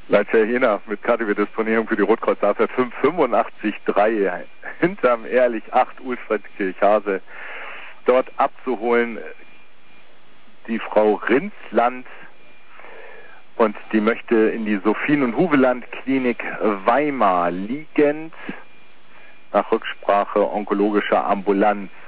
Leitcher Jena mit KTW-Disponierung für die Rotkreuz AFR 585-3 hinterm Ehrlich 8 Ulfried-Kirchhase dort abzuholen. Die Frau Rinsland und die möchte in die Sophien- und Huveland-Klinik Weimar liegend nach Rücksprache onkologischer Ambulanz